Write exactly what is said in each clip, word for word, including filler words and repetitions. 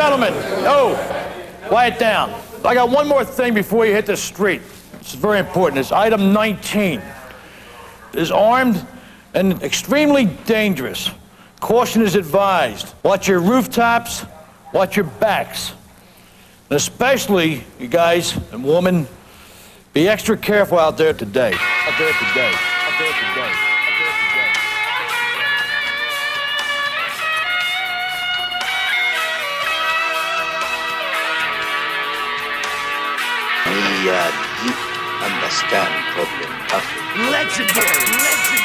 gentlemen, oh, quiet down. I got one more thing before you hit the street. It's very important. It's item nineteen. It's armed and extremely dangerous. Caution is advised. Watch your rooftops, watch your backs. And especially, you guys and women, be extra careful out there today. Out there today. Out there today. We uh, deep understand problem perfectly. Legendary, legendary.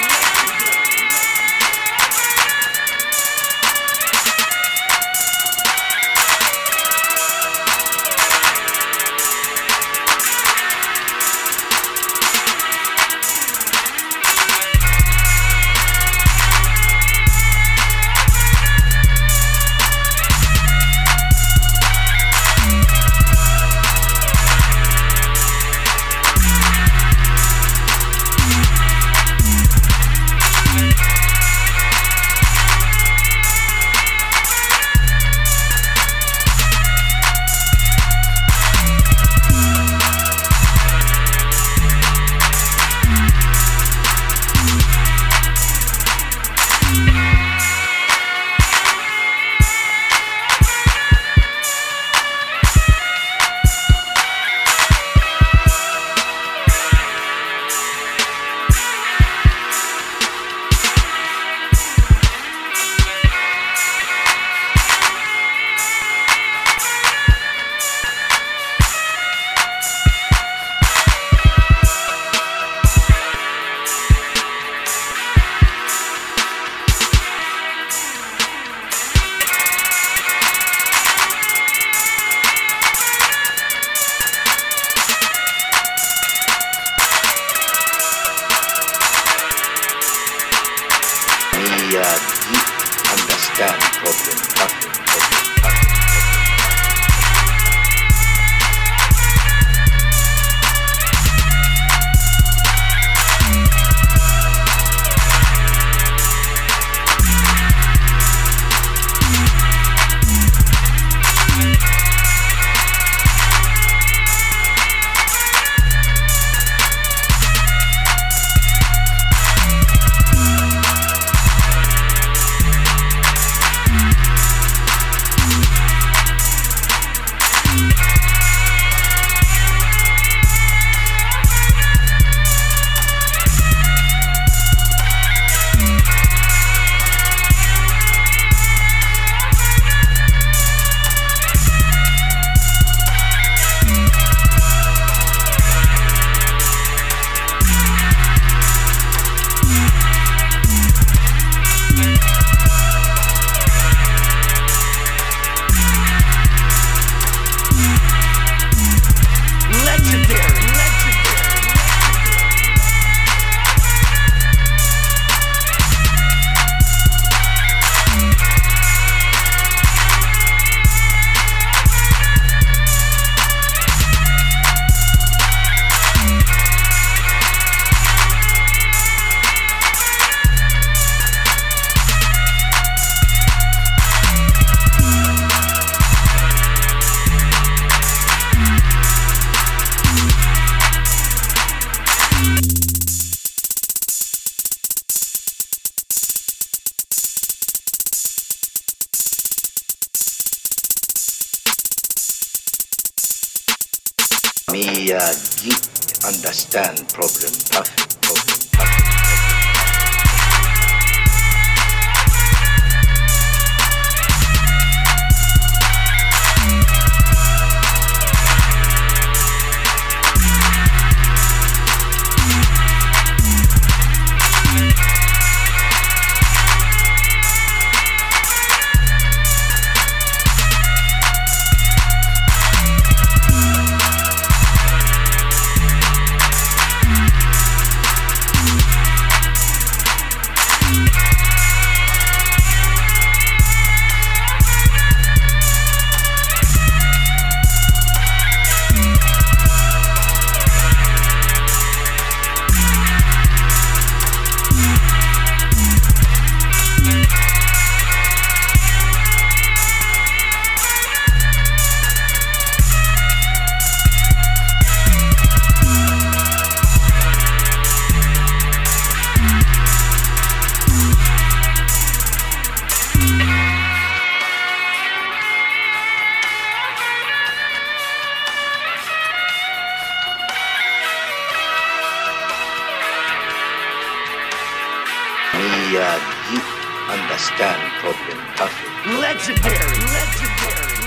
We uh, deep understand problem perfectly. Me uh, deep understand problem perfect problem perfect. Yeah, you understand problem perfect. Legendary. Legendary.